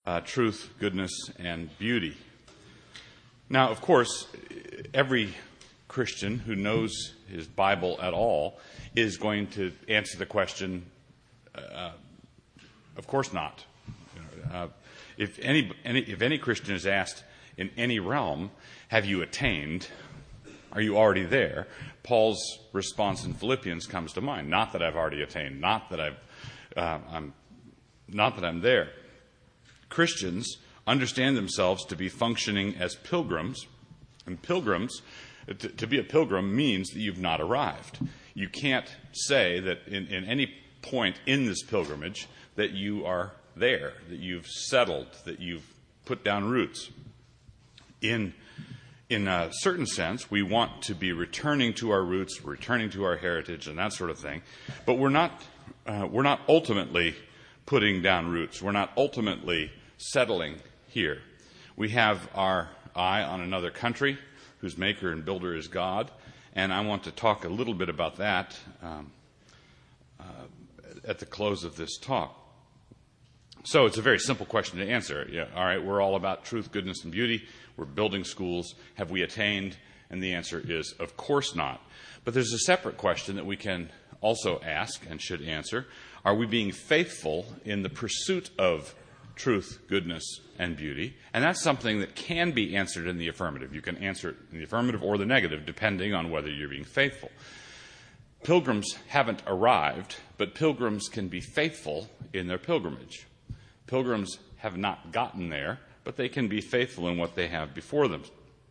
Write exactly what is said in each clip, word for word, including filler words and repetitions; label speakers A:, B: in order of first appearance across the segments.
A: uh, truth, goodness, and beauty. Now, of course, every Christian who knows his Bible at all is going to answer the question, uh, of course not. Uh, if any, any if any Christian is asked in any realm, have you attained? Are you already there? Paul's response in Philippians comes to mind. Not that I've already attained. Not that I've, uh, I'm, not that I'm there. Christians understand themselves to be functioning as pilgrims, and pilgrims, to, to be a pilgrim means that you've not arrived. You can't say that in, in any point in this pilgrimage that you are there, that you've settled, that you've put down roots. In in a certain sense, we want to be returning to our roots, returning to our heritage, and that sort of thing. But we're not uh, we're not ultimately putting down roots. We're not ultimately settling here. We have our eye on another country whose maker and builder is God, and I want to talk a little bit about that um, uh, at the close of this talk. So it's a very simple question to answer. Yeah, all right, we're all about truth, goodness, and beauty. We're building schools. Have we attained? And the answer is, of course not. But there's a separate question that we can also ask and should answer. Are we being faithful in the pursuit of truth, goodness, and beauty? And that's something that can be answered in the affirmative. You can answer it in the affirmative or the negative, depending on whether you're being faithful. Pilgrims haven't arrived, but pilgrims can be faithful in their pilgrimage. Pilgrims have not gotten there, but they can be faithful in what they have before them.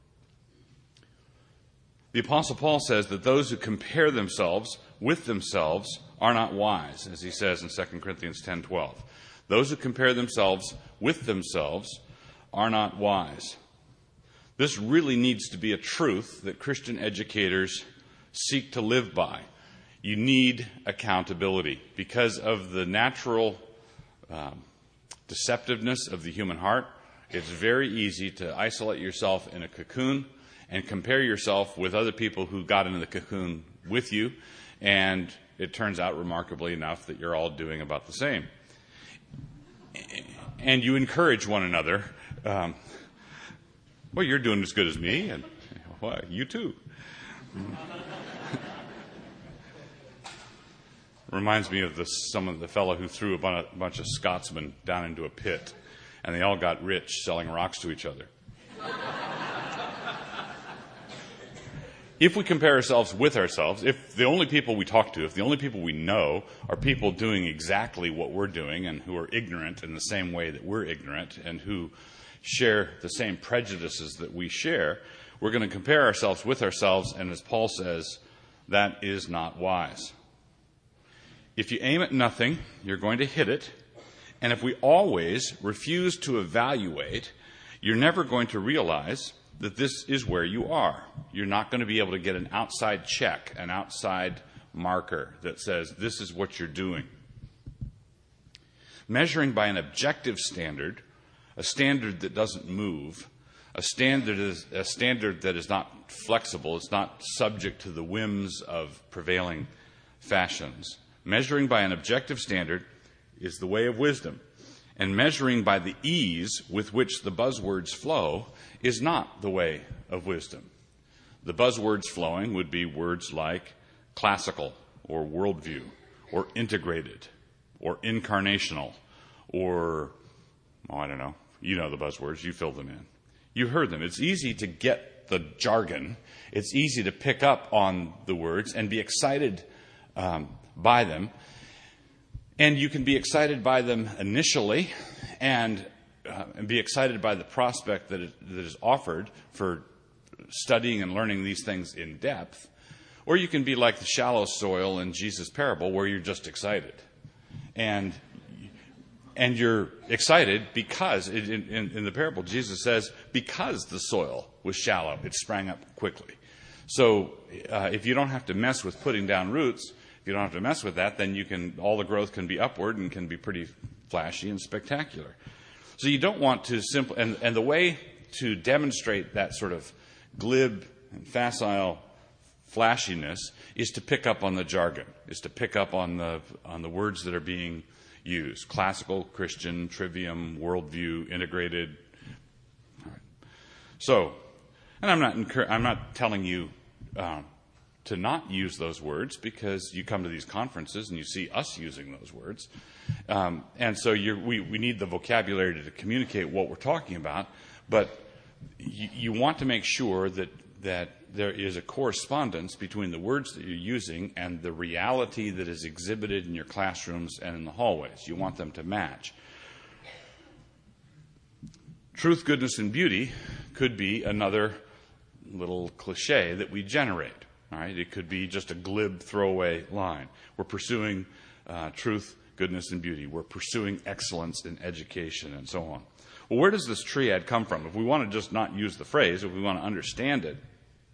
A: The Apostle Paul says that those who compare themselves with themselves are not wise, as he says in Second Corinthians ten twelve. Those who compare themselves with themselves are not wise. This really needs to be a truth that Christian educators seek to live by. You need accountability because of the natural um, deceptiveness of the human heart. It's very easy to isolate yourself in a cocoon and compare yourself with other people who got into the cocoon with you, and it turns out remarkably enough that you're all doing about the same. And you encourage one another. Um, well, you're doing as good as me, and well, you too. Reminds me of the, some of the fellow who threw a bunch of Scotsmen down into a pit, and they all got rich selling rocks to each other. If we compare ourselves with ourselves, if the only people we talk to, if the only people we know are people doing exactly what we're doing and who are ignorant in the same way that we're ignorant and who share the same prejudices that we share, we're going to compare ourselves with ourselves, and as Paul says, that is not wise. If you aim at nothing, you're going to hit it. And if we always refuse to evaluate, you're never going to realize that this is where you are. You're not going to be able to get an outside check, an outside marker that says this is what you're doing. Measuring by an objective standard, a standard that doesn't move, a standard is a standard that is not flexible, it's not subject to the whims of prevailing fashions. Measuring by an objective standard is the way of wisdom. And measuring by the ease with which the buzzwords flow is not the way of wisdom. The buzzwords flowing would be words like classical or worldview or integrated or incarnational or, oh, I don't know, you know the buzzwords, you fill them in. You heard them. It's easy to get the jargon. It's easy to pick up on the words and be excited um, by them. And you can be excited by them initially and, uh, and be excited by the prospect that, it, that is offered for studying and learning these things in depth. Or you can be like the shallow soil in Jesus' parable where you're just excited. And, and you're excited because, in, in, in the parable, Jesus says, because the soil was shallow, it sprang up quickly. So uh, if you don't have to mess with putting down roots, if you don't have to mess with that, then you can all the growth can be upward and can be pretty flashy and spectacular. So you don't want to simply, and, and the way to demonstrate that sort of glib and facile flashiness is to pick up on the jargon, is to pick up on the on the words that are being use. Classical, Christian, trivium, worldview, integrated. All right. So, and I'm not incur- I'm not telling you uh, to not use those words, because you come to these conferences and you see us using those words. Um, and so you're, we, we need the vocabulary to communicate what we're talking about, but you, you want to make sure that, that there is a correspondence between the words that you're using and the reality that is exhibited in your classrooms and in the hallways. You want them to match. Truth, goodness, and beauty could be another little cliche that we generate. All right? It could be just a glib throwaway line. We're pursuing uh, truth, goodness, and beauty. We're pursuing excellence in education, and so on. Well, where does this triad come from? If we want to just not use the phrase, if we want to understand it,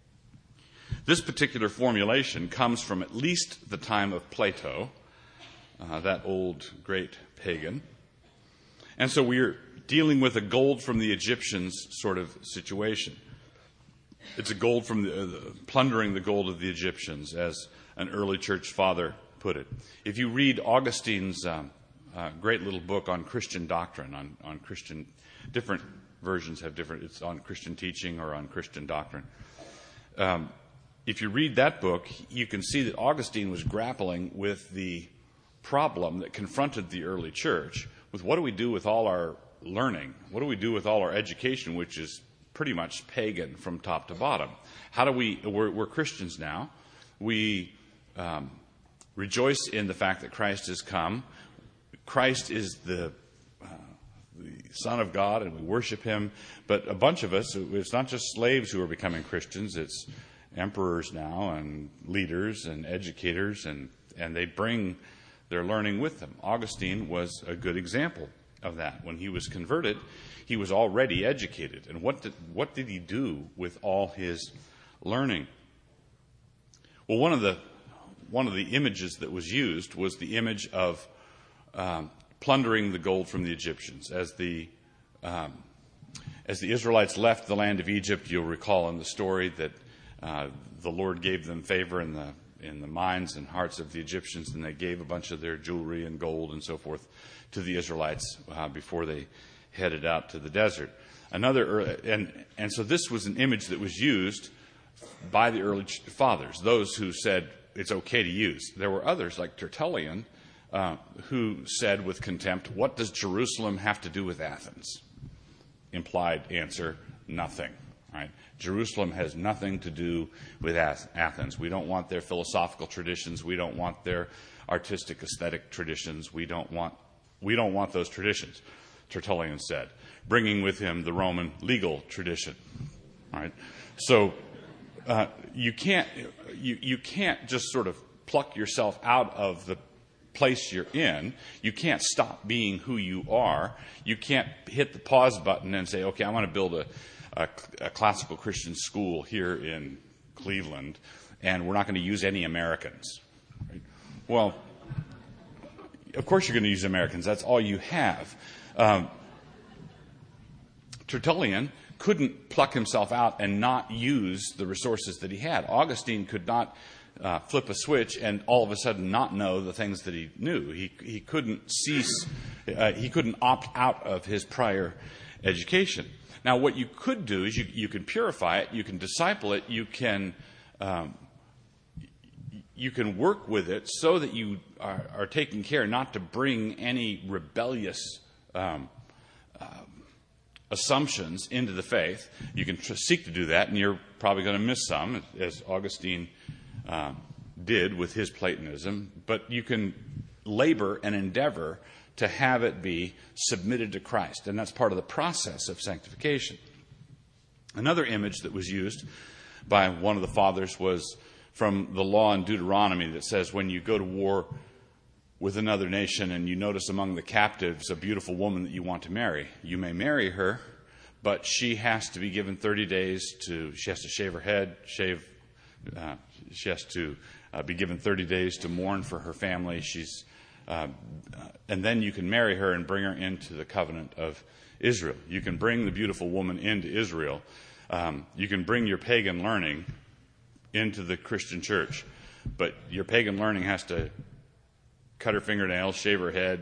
A: this particular formulation comes from at least the time of Plato, uh, that old great pagan. And so we're dealing with a gold from the Egyptians sort of situation. It's a gold from the, uh, the plundering the gold of the Egyptians, as an early church father put it. If you read Augustine's um, uh, great little book on Christian doctrine, on, on Christian, different versions have different, it's on Christian teaching or on Christian doctrine. Um, if you read that book, you can see that Augustine was grappling with the problem that confronted the early church with what do we do with all our learning? What do we do with all our education, which is pretty much pagan from top to bottom? How do we, we're, we're Christians now. We um, rejoice in the fact that Christ has come. Christ is the, uh, the Son of God, and we worship him. But a bunch of us, it's not just slaves who are becoming Christians, it's emperors now and leaders and educators, and, and they bring their learning with them. Augustine was a good example of that. When he was converted, he was already educated. And what did, what did he do with all his learning? Well, one of the one of the images that was used was the image of um, plundering the gold from the Egyptians. As the um, as the Israelites left the land of Egypt, you'll recall in the story that uh, the Lord gave them favor in the in the minds and hearts of the Egyptians, and they gave a bunch of their jewelry and gold and so forth to the Israelites uh, before they headed out to the desert. Another, and and so this was an image that was used by the early fathers, those who said it's okay to use. There were others, like Tertullian, uh, who said with contempt, "What does Jerusalem have to do with Athens?" Implied answer, nothing. Right? Jerusalem has nothing to do with Athens. We don't want their philosophical traditions. We don't want their artistic, aesthetic traditions. We don't want we don't want those traditions, Tertullian said, bringing with him the Roman legal tradition. All right? So uh, you can't you you can't just sort of pluck yourself out of the place you're in. You can't stop being who you are. You can't hit the pause button and say, okay, I want to build a A, a classical Christian school here in Cleveland, and we're not going to use any Americans. Right? Well, of course you're going to use Americans. That's all you have. Um, Tertullian couldn't pluck himself out and not use the resources that he had. Augustine could not uh, flip a switch and all of a sudden not know the things that he knew. He he couldn't cease. Uh, he couldn't opt out of his prior education. Now, what you could do is you, you can purify it, you can disciple it, you can um, you can work with it so that you are, are taking care not to bring any rebellious um, uh, assumptions into the faith. You can tr- seek to do that, and you're probably going to miss some, as Augustine uh, did with his Platonism. But you can labor and endeavor to have it be submitted to Christ. And that's part of the process of sanctification. Another image that was used by one of the fathers was from the law in Deuteronomy that says when you go to war with another nation and you notice among the captives a beautiful woman that you want to marry, you may marry her, but she has to be given thirty days to, she has to shave her head, shave, uh, she has to uh, be given thirty days to mourn for her family. She's Uh, and then you can marry her and bring her into the covenant of Israel. You can bring the beautiful woman into Israel. Um, you can bring your pagan learning into the Christian church. But your pagan learning has to cut her fingernails, shave her head,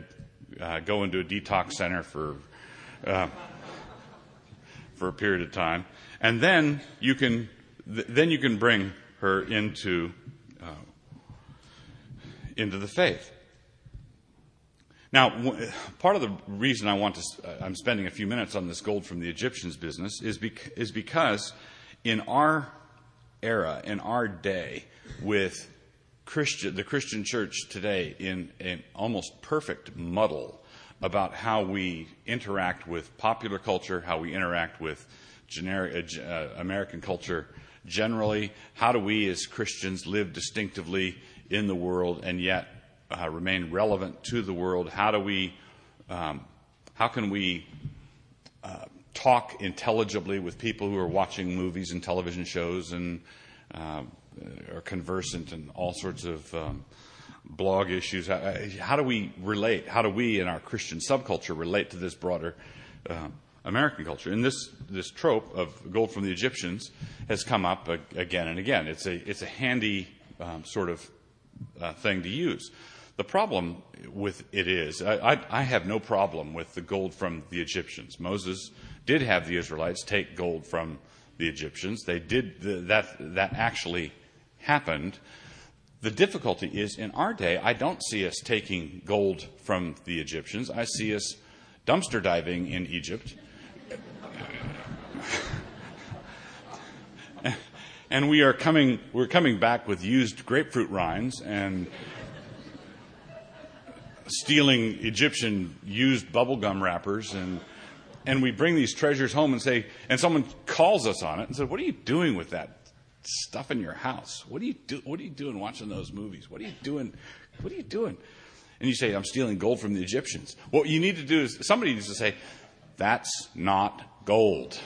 A: uh, go into a detox center for uh, for a period of time, and then you can th- then you can bring her into uh, into the faith. Now, w- part of the reason I want to, uh, I'm spending a few minutes on this gold from the Egyptians business is, bec- is because in our era, in our day, with Christian, the Christian church today in an almost perfect muddle about how we interact with popular culture, how we interact with generic, uh, American culture generally, how do we as Christians live distinctively in the world and yet Uh, remain relevant to the world? How do we, um, how can we uh, talk intelligibly with people who are watching movies and television shows and uh, are conversant in all sorts of um, blog issues? How, how do we relate? How do we in our Christian subculture relate to this broader uh, American culture? And this this trope of gold from the Egyptians has come up again and again. It's a it's a handy um, sort of uh, thing to use. The problem with it is, I, I, I have no problem with the gold from the Egyptians. Moses did have the Israelites take gold from the Egyptians. They did the, that. That actually happened. The difficulty is, in our day, I don't see us taking gold from the Egyptians. I see us dumpster diving in Egypt, and we are coming. We're coming back with used grapefruit rinds and stealing Egyptian used bubblegum wrappers, and and we bring these treasures home and say, and someone calls us on it and said, "What are you doing with that stuff in your house? What are you do? What are you doing watching those movies? What are you doing? What are you doing?" And you say, "I'm stealing gold from the Egyptians." What you need to do is somebody needs to say, "That's not gold."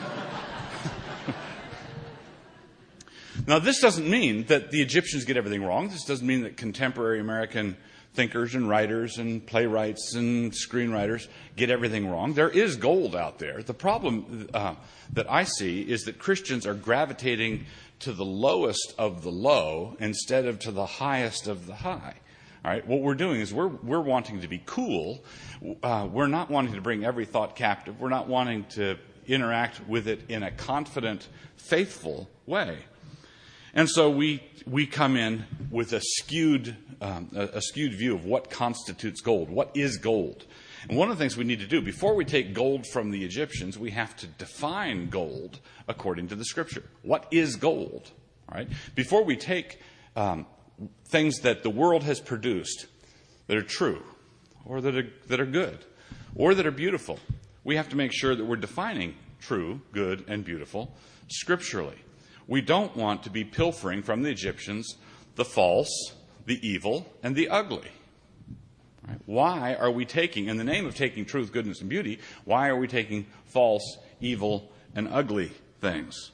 A: Now, this doesn't mean that the Egyptians get everything wrong. This doesn't mean that contemporary American thinkers and writers and playwrights and screenwriters get everything wrong. There is gold out there. The problem uh, that I see is that Christians are gravitating to the lowest of the low instead of to the highest of the high. All right, what we're doing is we're we're wanting to be cool. Uh, we're not wanting to bring every thought captive. We're not wanting to interact with it in a confident, faithful way. And so we we come in with a skewed um, a, a skewed view of what constitutes gold. What is gold? And one of the things we need to do before we take gold from the Egyptians, we have to define gold according to the Scripture. What is gold? All right. Before we take um, things that the world has produced that are true, or that are that are good, or that are beautiful, we have to make sure that we're defining true, good, and beautiful scripturally. We don't want to be pilfering from the Egyptians the false, the evil, and the ugly. Right? Why are we taking, in the name of taking truth, goodness, and beauty, why are we taking false, evil, and ugly things?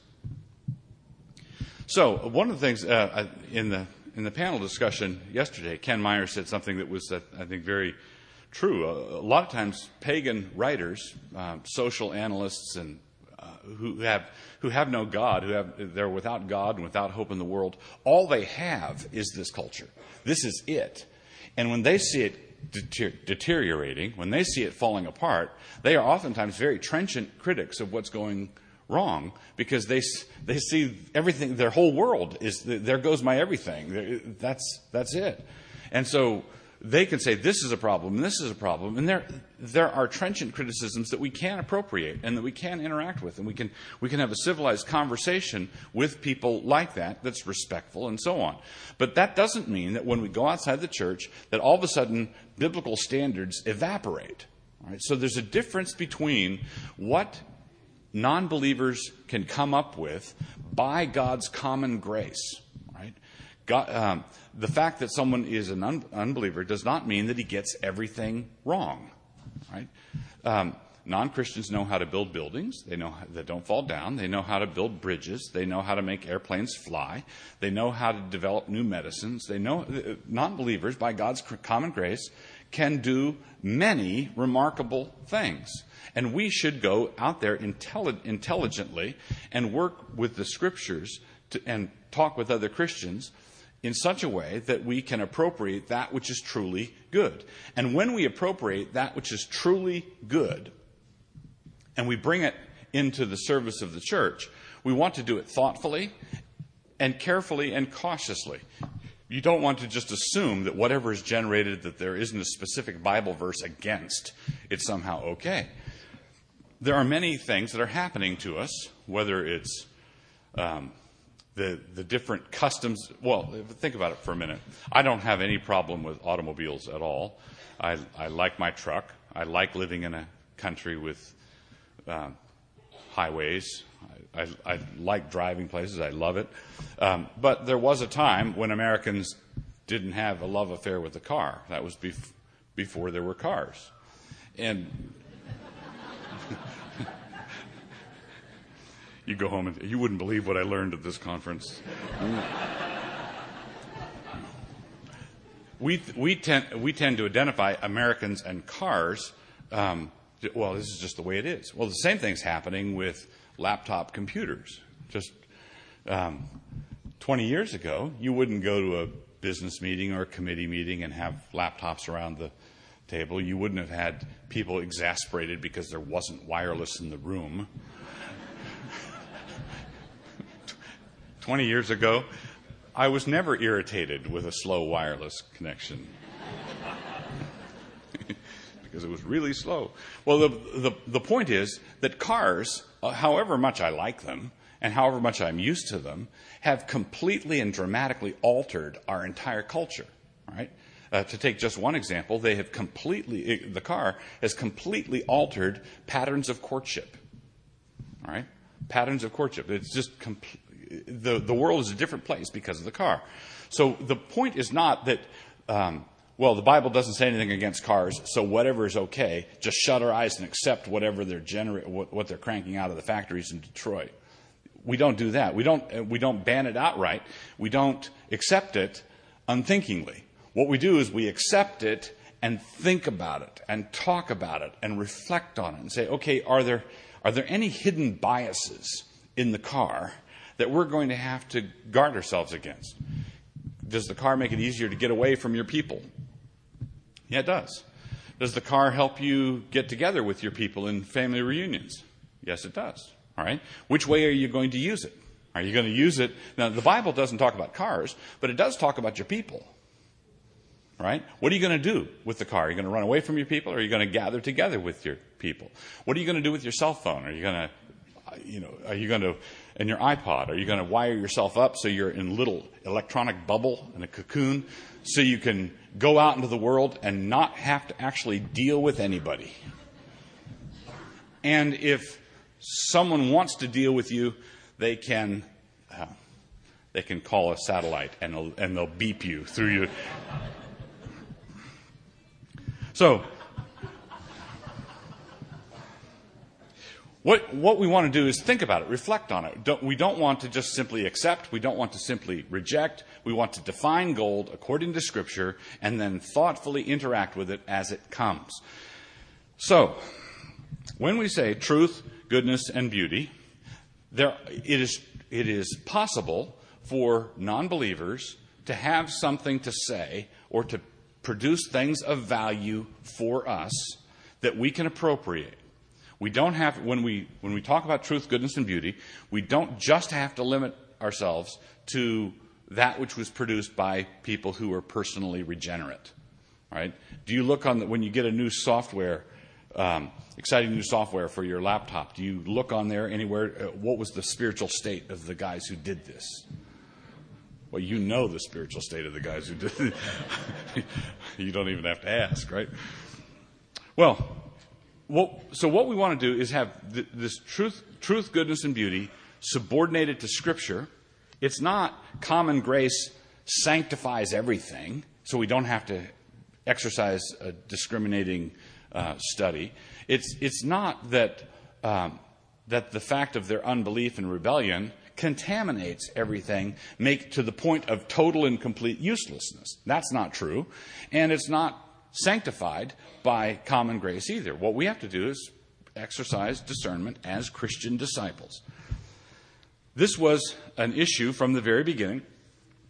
A: So, one of the things uh, in the in the panel discussion yesterday, Ken Meyer said something that was, uh, I think, very true. A, a lot of times, pagan writers, uh, social analysts, and uh, who have who have no God, who have they're without God and without hope in the world, all they have is this culture. This is it. And when they see it deter- deteriorating, when they see it falling apart, they are oftentimes very trenchant critics of what's going wrong, because they they see everything. Their whole world is, there goes my everything. That's that's it. And so they can say this is a problem and this is a problem, and there there are trenchant criticisms that we can appropriate and that we can interact with, and we can we can have a civilized conversation with people like that that's respectful and so on. But that doesn't mean that when we go outside the church that all of a sudden biblical standards evaporate. All right? So there's a difference between what non-believers can come up with by God's common grace. Right? God, um, the fact that someone is an un- unbeliever does not mean that he gets everything wrong. Right? Um, non-Christians know how to build buildings. They know how, that don't fall down. They know how to build bridges. They know how to make airplanes fly. They know how to develop new medicines. They know uh, non-believers, by God's common grace, can do many remarkable things. And we should go out there intelli- intelligently and work with the Scriptures to, and talk with other Christians in such a way that we can appropriate that which is truly good. And when we appropriate that which is truly good, and we bring it into the service of the church, we want to do it thoughtfully and carefully and cautiously. You don't want to just assume that whatever is generated that there isn't a specific Bible verse against, it's somehow okay. There are many things that are happening to us, whether it's um, the the different customs. Well, think about it for a minute. I don't have any problem with automobiles at all. I, I like my truck. I like living in a country with uh, highways. I, I, I like driving places. I love it. Um, but there was a time when Americans didn't have a love affair with the car. That was bef- before there were cars. And you go home and you wouldn't believe what I learned at this conference. we we tend we tend to identify Americans and cars. Um, well, this is just the way it is. Well, the same thing's happening with laptop computers. Just um, twenty years ago, you wouldn't go to a business meeting or a committee meeting and have laptops around the table. You wouldn't have had people exasperated because there wasn't wireless in the room. twenty years ago, I was never irritated with a slow wireless connection because it was really slow. Well, the, the, the point is that cars, uh, however much I like them and however much I'm used to them, have completely and dramatically altered our entire culture, right? Uh, to take just one example, they have completely, the car has completely altered patterns of courtship, all right? Patterns of courtship. It's just complete. The, the world is a different place because of the car. So the point is not that, um, well, the Bible doesn't say anything against cars, so whatever is okay, just shut our eyes and accept whatever they're genera- what, what they're cranking out of the factories in Detroit. We don't do that. We don't, we don't ban it outright. We don't accept it unthinkingly. What we do is we accept it and think about it and talk about it and reflect on it and say, okay, are there, are there any hidden biases in the car that we're going to have to guard ourselves against? Does the car make it easier to get away from your people? Yeah, it does. Does the car help you get together with your people in family reunions? Yes, it does. All right. Which way are you going to use it? Are you going to use it? Now, the Bible doesn't talk about cars, but it does talk about your people. Right? What are you going to do with the car? Are you going to run away from your people, or are you going to gather together with your people? What are you going to do with your cell phone? Are you going to You know, are you going to, in your iPod, are you going to wire yourself up so you're in a little electronic bubble in a cocoon so you can go out into the world and not have to actually deal with anybody? And if someone wants to deal with you, they can uh, they can call a satellite and they'll, and they'll beep you through your. So. What, what we want to do is think about it, reflect on it. Don't, we don't want to just simply accept. We don't want to simply reject. We want to define gold according to Scripture and then thoughtfully interact with it as it comes. So, when we say truth, goodness, and beauty, there, it is, it is possible for non-believers to have something to say or to produce things of value for us that we can appropriate. We don't have, when we when we talk about truth, goodness, and beauty, we don't just have to limit ourselves to that which was produced by people who are personally regenerate. Right? Do you look on the, when you get a new software, um, exciting new software for your laptop, do you look on there anywhere, uh, what was the spiritual state of the guys who did this? Well, you know the spiritual state of the guys who did it. You don't even have to ask, right? Well, Well, so what we want to do is have th- this truth, truth, goodness, and beauty subordinated to Scripture. It's not common grace sanctifies everything, so we don't have to exercise a discriminating uh, study. It's it's not that um, that the fact of their unbelief and rebellion contaminates everything, make to the point of total and complete uselessness. That's not true, and it's not sanctified by common grace either. What we have to do is exercise discernment as Christian disciples. This was an issue from the very beginning.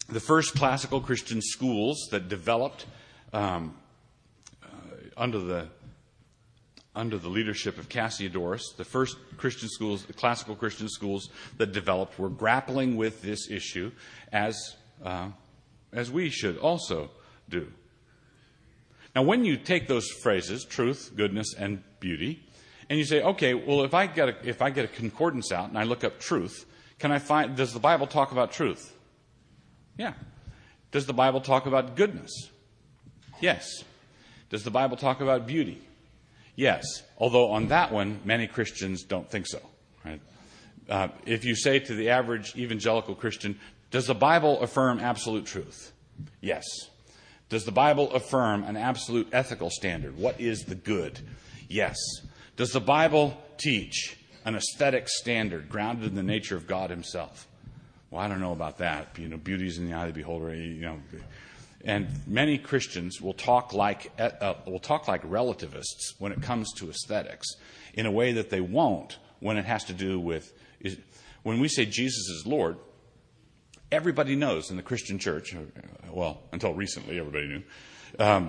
A: the first classical Christian schools that developed um, uh, under the under the leadership of Cassiodorus, the first Christian schools, the classical Christian schools that developed, were grappling with this issue as uh, as we should also do. Now, when you take those phrases, truth, goodness, and beauty, and you say, okay, well, if I get a, if I get a concordance out and I look up truth, can I find, does the Bible talk about truth? Yeah. Does the Bible talk about goodness? Yes. Does the Bible talk about beauty? Yes. Although on that one, many Christians don't think so. Right? Uh, if you say to the average evangelical Christian, does the Bible affirm absolute truth? Yes. Does the Bible affirm an absolute ethical standard? What is the good? Yes. Does the Bible teach an aesthetic standard grounded in the nature of God himself? Well, I don't know about that. You know, beauty is in the eye of the beholder. You know, and many Christians will talk like uh, will talk like relativists when it comes to aesthetics, in a way that they won't when it has to do with is, when we say Jesus is Lord. Everybody knows in the Christian church, well, until recently, everybody knew. Um,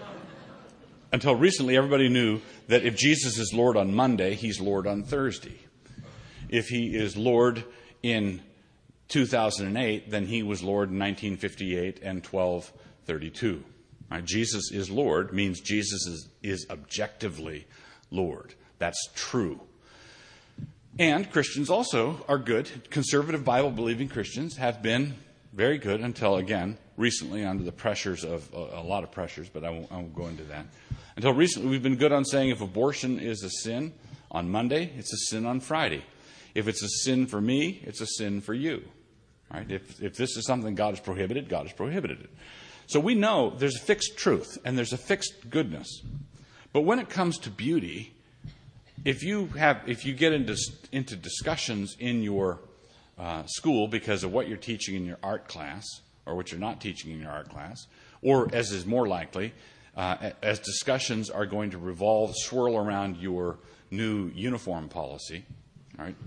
A: until recently, everybody knew that if Jesus is Lord on Monday, he's Lord on Thursday. If he is Lord in two thousand eight, then he was Lord in nineteen fifty-eight and twelve thirty-two. Right? Jesus is Lord means Jesus is, is objectively Lord. That's true. And Christians also are good. Conservative Bible-believing Christians have been very good until, again, recently under the pressures of a, a lot of pressures, but I won't, I won't go into that. Until recently, we've been good on saying if abortion is a sin on Monday, it's a sin on Friday. If it's a sin for me, it's a sin for you. Right? If, if this is something God has prohibited, God has prohibited it. So we know there's a fixed truth and there's a fixed goodness. But when it comes to beauty, if you have, if you get into into discussions in your uh, school because of what you're teaching in your art class or what you're not teaching in your art class, or as is more likely, uh, as discussions are going to revolve, swirl around your new uniform policy, all right?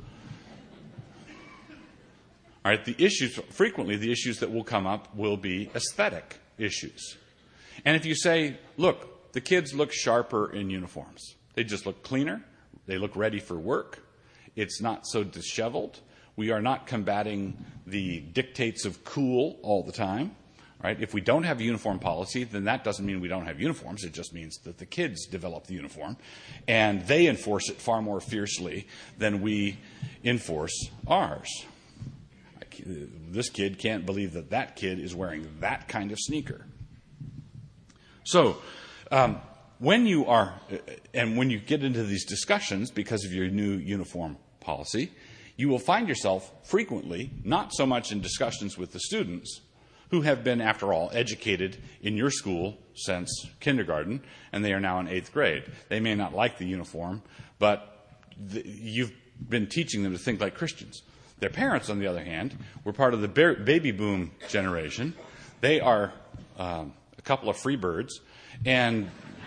A: All right, the issues, frequently the issues that will come up will be aesthetic issues. And if you say, look, the kids look sharper in uniforms. They just look cleaner. They look ready for work. It's not so disheveled. We are not combating the dictates of cool all the time. Right? If we don't have a uniform policy, then that doesn't mean we don't have uniforms. It just means that the kids develop the uniform, and they enforce it far more fiercely than we enforce ours. This kid can't believe that that kid is wearing that kind of sneaker. So, um, when you are, and when you get into these discussions because of your new uniform policy, you will find yourself frequently not so much in discussions with the students who have been, after all, educated in your school since kindergarten, and they are now in eighth grade. They may not like the uniform, but the, you've been teaching them to think like Christians. Their parents, on the other hand, were part of the baby boom generation. They are um, a couple of free birds, and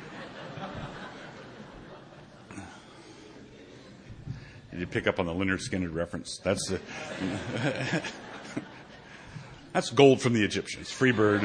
A: did you pick up on the Leonard Skinner reference? That's the, that's gold from the Egyptians. Free bird.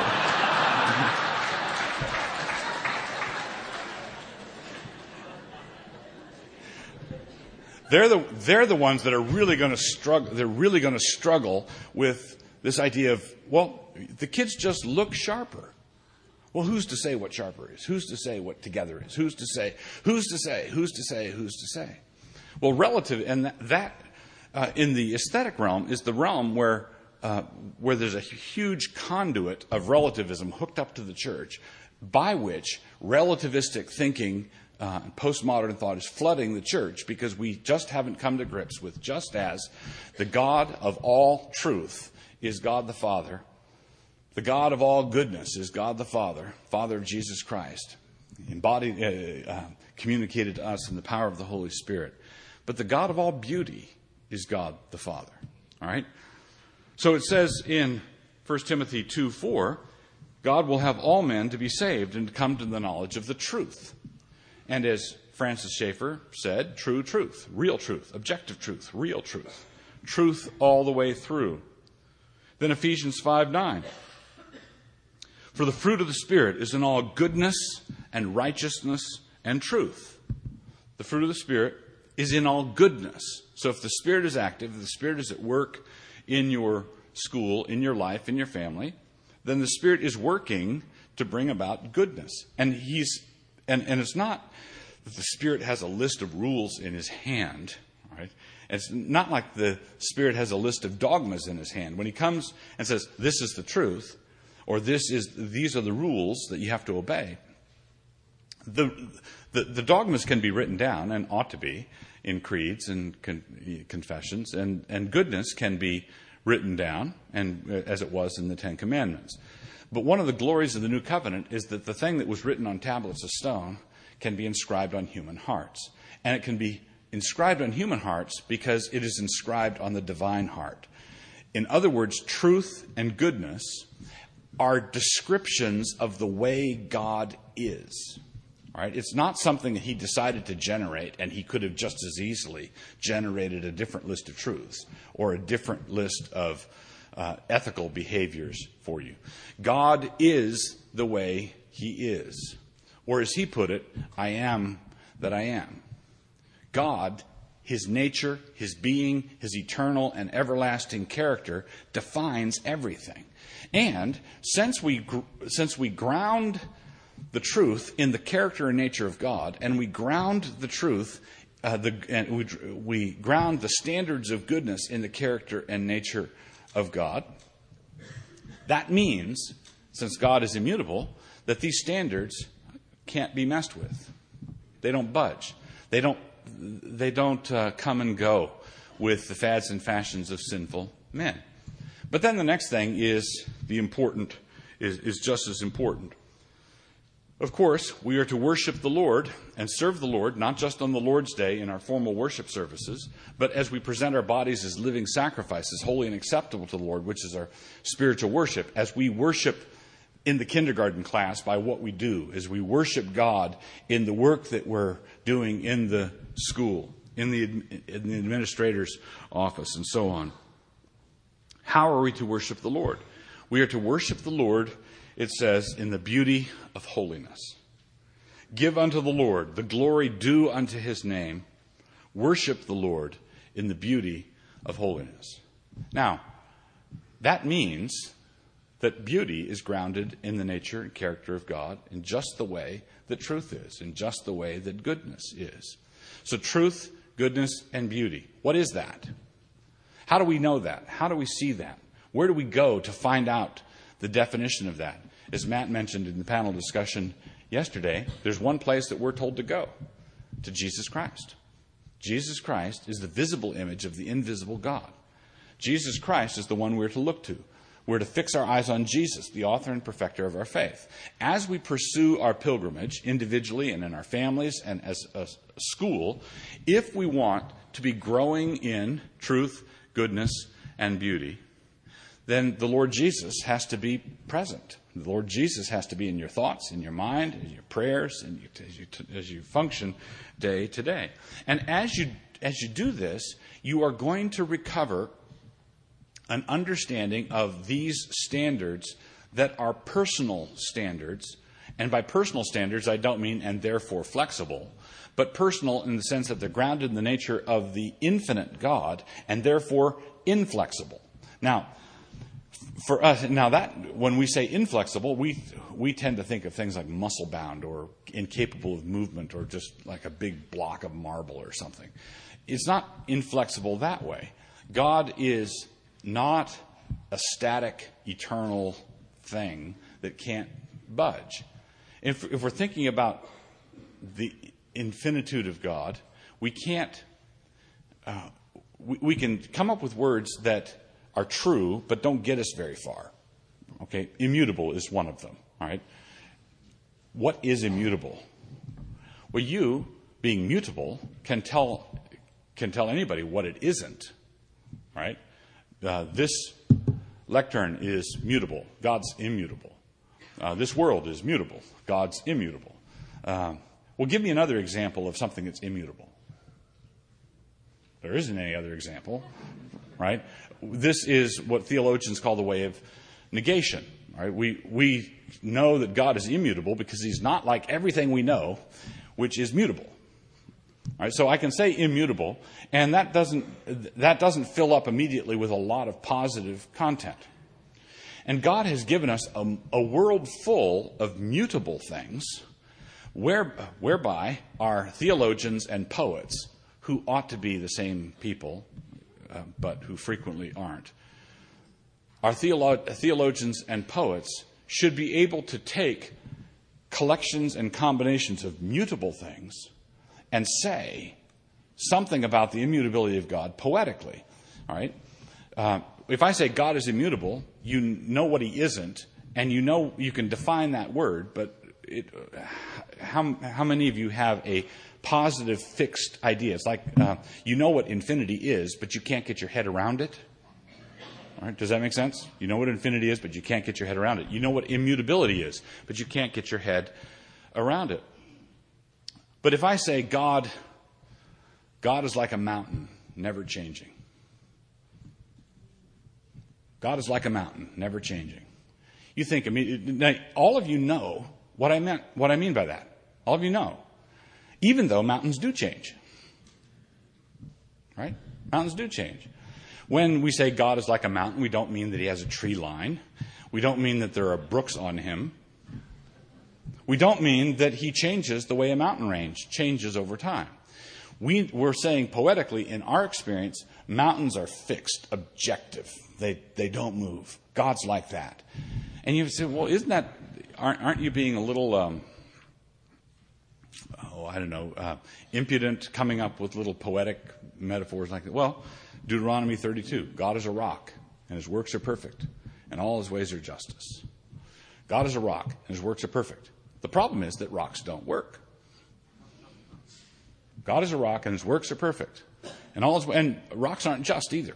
A: They're the they're the ones that are really going to struggle. They're really going to struggle with this idea of, well, the kids just look sharper. Well, who's to say what sharper is? Who's to say what together is? Who's to say? Who's to say? Who's to say? Who's to say? Well, relative, and that, that uh, in the aesthetic realm is the realm where uh, where there's a huge conduit of relativism hooked up to the church, by which relativistic thinking, uh, postmodern thought is flooding the church, because we just haven't come to grips with just as the God of all truth is God the Father, the God of all goodness is God the Father, Father of Jesus Christ, embodied, uh, uh, communicated to us in the power of the Holy Spirit. But the God of all beauty is God the Father. All right? So it says in First Timothy two four, God will have all men to be saved and to come to the knowledge of the truth. And as Francis Schaeffer said, true truth, real truth, objective truth, real truth, truth all the way through. than Ephesians five nine. For the fruit of the Spirit is in all goodness and righteousness and truth. The fruit of the Spirit is in all goodness. So if the Spirit is active, if the Spirit is at work in your school, in your life, in your family, then the Spirit is working to bring about goodness. And he's and, and it's not that the Spirit has a list of rules in his hand, right? It's not like the Spirit has a list of dogmas in his hand. When he comes and says, this is the truth, or this is these are the rules that you have to obey, the the, the dogmas can be written down, and ought to be, in creeds and con, confessions, and, and goodness can be written down, and as it was in the Ten Commandments. But one of the glories of the New Covenant is that the thing that was written on tablets of stone can be inscribed on human hearts. And it can be inscribed on human hearts because it is inscribed on the divine heart. In other words, truth and goodness are descriptions of the way God is. All right? It's not something that he decided to generate, and he could have just as easily generated a different list of truths or a different list of uh, ethical behaviors for you. God is the way he is. Or as he put it, I am that I am. God, his nature, his being, his eternal and everlasting character defines everything. And since we since we ground the truth in the character and nature of God, and we ground the truth, uh, the and we we ground the standards of goodness in the character and nature of God, that means, since God is immutable, that these standards can't be messed with. They don't budge. They don't. They don't uh, come and go with the fads and fashions of sinful men. But then the next thing is the important, is, is just as important. Of course, we are to worship the Lord and serve the Lord, not just on the Lord's Day in our formal worship services, but as we present our bodies as living sacrifices, holy and acceptable to the Lord, which is our spiritual worship, as we worship in the kindergarten class by what we do, as we worship God in the work that we're doing in the school, in the, in the administrator's office, and so on. How are we to worship the Lord? We are to worship the Lord, it says, in the beauty of holiness. Give unto the Lord the glory due unto his name. Worship the Lord in the beauty of holiness. Now, that means that beauty is grounded in the nature and character of God in just the way that truth is, in just the way that goodness is. So truth, goodness, and beauty. What is that? How do we know that? How do we see that? Where do we go to find out the definition of that? As Matt mentioned in the panel discussion yesterday, there's one place that we're told to go, to Jesus Christ. Jesus Christ is the visible image of the invisible God. Jesus Christ is the one we're to look to. We're to fix our eyes on Jesus, the author and perfecter of our faith. As we pursue our pilgrimage, individually and in our families and as a school, if we want to be growing in truth, goodness, and beauty, then the Lord Jesus has to be present. The Lord Jesus has to be in your thoughts, in your mind, in your prayers, and as you, as you function day to day. And as you as you do this, you are going to recover an understanding of these standards that are personal standards. And by personal standards, I don't mean and therefore flexible, but personal in the sense that they're grounded in the nature of the infinite God and therefore inflexible. Now, for us, now that when we say inflexible, we we tend to think of things like muscle bound or incapable of movement or just like a big block of marble or something. It's not inflexible that way. God is not a static, eternal thing that can't budge. If, if we're thinking about the infinitude of God, we can't. Uh, we, we can come up with words that are true, but don't get us very far. Okay, immutable is one of them. All right. What is immutable? Well, you, being mutable, can tell can tell anybody what it isn't. All right. Uh, this lectern is mutable. God's immutable. Uh, this world is mutable. God's immutable. Uh, well, give me another example of something that's immutable. There isn't any other example. right? This is what theologians call the way of negation. Right? We, we know that God is immutable because he's not like everything we know, which is mutable. Right? So I can say immutable, and that doesn't, that doesn't fill up immediately with a lot of positive content. And God has given us a, a world full of mutable things where, whereby our theologians and poets, who ought to be the same people, uh, but who frequently aren't, our theolo- theologians and poets should be able to take collections and combinations of mutable things and say something about the immutability of God poetically. All right? Uh, if I say God is immutable, you know what he isn't, and you know you can define that word, but it, how, how many of you have a positive fixed idea? It's like uh, you know what infinity is, but you can't get your head around it. All right, does that make sense? You know what infinity is, but you can't get your head around it. You know what immutability is, but you can't get your head around it. But if I say God, God is like a mountain, never changing. God is like a mountain, never changing. You think, I mean, now, all of you know what I meant, what I mean by that. All of you know. Even though mountains do change. Right? Mountains do change. When we say God is like a mountain, we don't mean that he has a tree line. We don't mean that there are brooks on him. We don't mean that he changes the way a mountain range changes over time. We, we're saying poetically, in our experience, mountains are fixed, objective. They, they don't move. God's like that. And you say, well, isn't that, aren't, aren't you being a little, um, oh, I don't know, uh, impudent, coming up with little poetic metaphors like that? Well, Deuteronomy thirty-two, God is a rock, and his works are perfect, and all his ways are justice. God is a rock, and his works are perfect. The problem is that rocks don't work. God is a rock, and his works are perfect. And all his, and rocks aren't just either.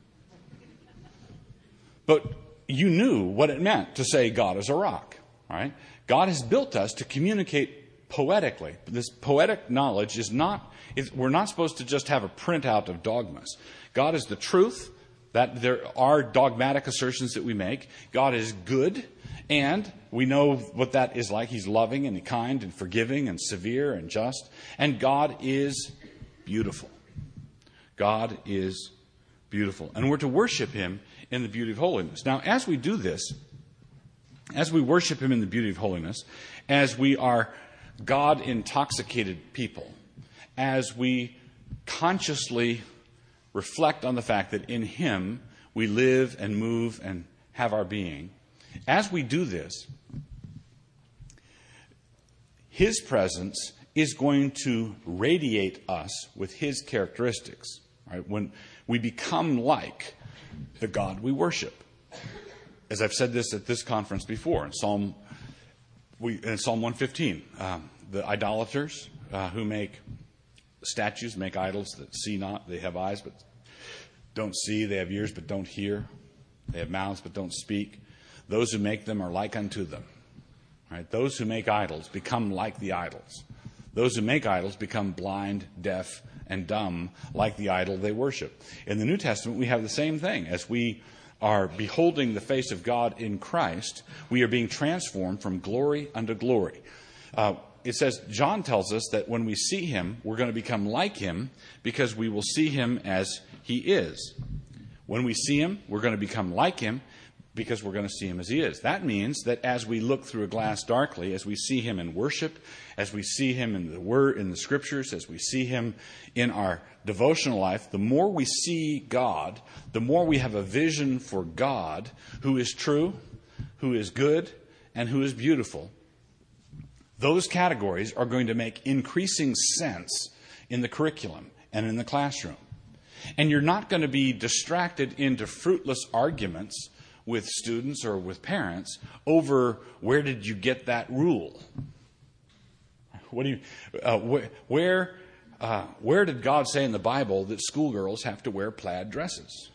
A: But you knew what it meant to say God is a rock. Right? God has built us to communicate poetically. This poetic knowledge is not, it's, we're not supposed to just have a printout of dogmas. God is the truth, that there are dogmatic assertions that we make. God is good, and we know what that is like. He's loving and kind and forgiving and severe and just. And God is beautiful. God is beautiful. And we're to worship him in the beauty of holiness. Now, as we do this, as we worship him in the beauty of holiness, as we are God-intoxicated people, as we consciously reflect on the fact that in him we live and move and have our being, as we do this, his presence is going to radiate us with his characteristics. Right? When we become like the God we worship. As I've said this at this conference before, in Psalm, we, in Psalm one fifteen, um, the idolaters uh, who make statues, make idols that see not, they have eyes but don't see, they have ears but don't hear, they have mouths but don't speak. Those who make them are like unto them. Right? Those who make idols become like the idols. Those who make idols become blind, deaf, and dumb like the idol they worship. In the New Testament, we have the same thing. As we are beholding the face of God in Christ, we are being transformed from glory unto glory. Uh, it says, John tells us that when we see him, we're going to become like him because we will see him as he is. When we see him, we're going to become like him because we're going to see him as he is. That means that as we look through a glass darkly, as we see him in worship, as we see him in the word, in the scriptures, as we see him in our devotional life, the more we see God, the more we have a vision for God who is true, who is good, and who is beautiful. Those categories are going to make increasing sense in the curriculum and in the classroom. And you're not going to be distracted into fruitless arguments with students or with parents over where did you get that rule? What do you, uh, where, where, uh, where did God say in the Bible that schoolgirls have to wear plaid dresses?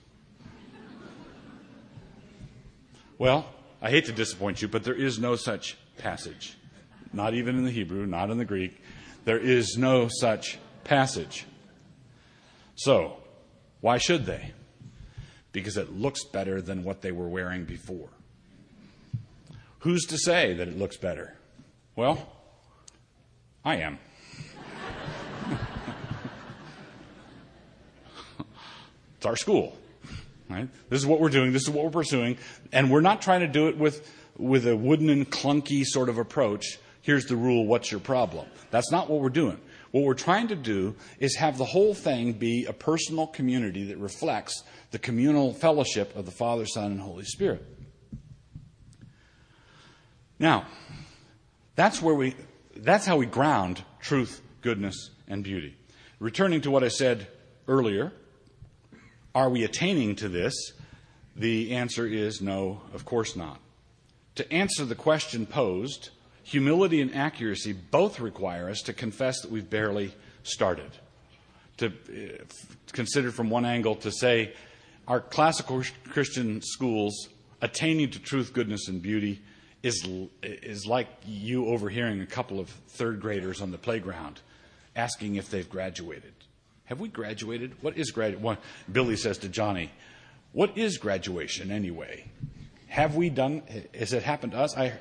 A: Well, I hate to disappoint you, but there is no such passage. Not even in the Hebrew, not in the Greek. There is no such passage. So, why should they? because it looks better than what they were wearing before. Who's to say that it looks better? Well, I am. It's our school. Right? This is what we're doing. This is what we're pursuing. And we're not trying to do it with, with a wooden and clunky sort of approach. Here's the rule. What's your problem? That's not what we're doing. What we're trying to do is have the whole thing be a personal community that reflects the communal fellowship of the Father, Son, and Holy Spirit. Now, that's where we, that's how we ground truth, goodness, and beauty. Returning to what I said earlier, are we attaining to this? The answer is no, of course not. To answer the question posed, humility and accuracy both require us to confess that we've barely started. To uh, consider from one angle, to say our classical Christian schools attaining to truth, goodness, and beauty is, is like you overhearing a couple of third graders on the playground asking if they've graduated. Have we graduated? What is graduation? Billy says to Johnny, what is graduation anyway? Have we done, has it happened to us? I, I,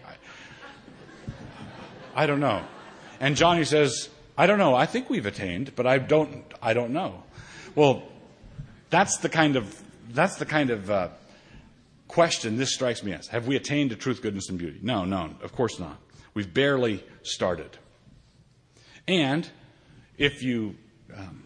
A: I don't know. And Johnny says, I don't know. I think we've attained, but I don't, I don't know. Well, that's the kind of, that's the kind of uh, question this strikes me as. Have we attained to truth, goodness, and beauty? No, no, of course not. We've barely started. And if you, um,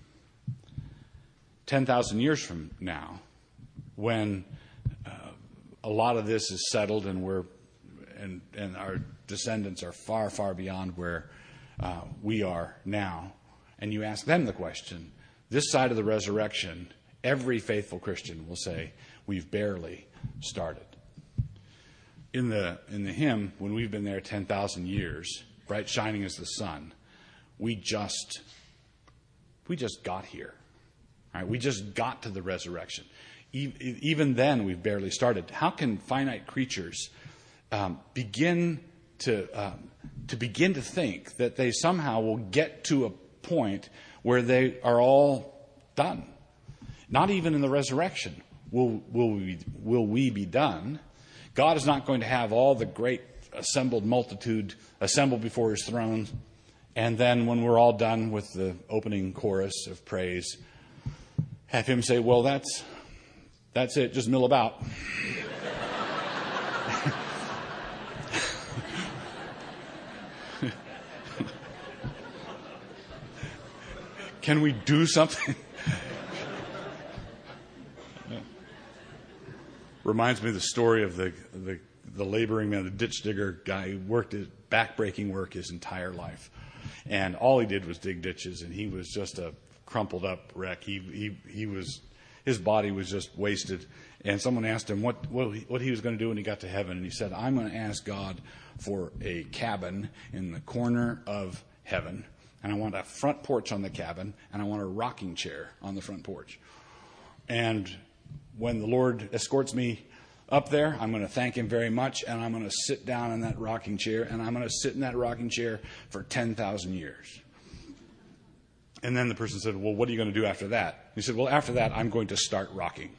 A: ten thousand years from now, when uh, a lot of this is settled and we're and and our descendants are far, far beyond where uh, we are now, and you ask them the question, this side of the resurrection, every faithful Christian will say, we've barely started. In the in the hymn, when we've been there ten thousand years, bright shining as the sun, we just we just got here. All right, we just got to the resurrection. Even then, we've barely started. How can finite creatures um, begin to um, to begin to think that they somehow will get to a point where they are all done? Not even in the resurrection will will we will we be done. God is not going to have all the great assembled multitude assembled before His throne, and then when we're all done with the opening chorus of praise, have Him say, well, that's that's it, just mill about. Can we do something? Reminds me of the story of the, the, the laboring man, the ditch digger guy who worked at back-breaking work his entire life. And all he did was dig ditches, and he was just a crumpled up wreck. He he he was his body was just wasted. And someone asked him what what he, what he was going to do when he got to heaven, and he said, "I'm going to ask God for a cabin in the corner of heaven, and I want a front porch on the cabin, and I want a rocking chair on the front porch. And when the Lord escorts me up there, I'm going to thank Him very much, and I'm going to sit down in that rocking chair, and I'm going to sit in that rocking chair for ten thousand years." And then the person said, well, what are you going to do after that? He said, well, after that, I'm going to start rocking.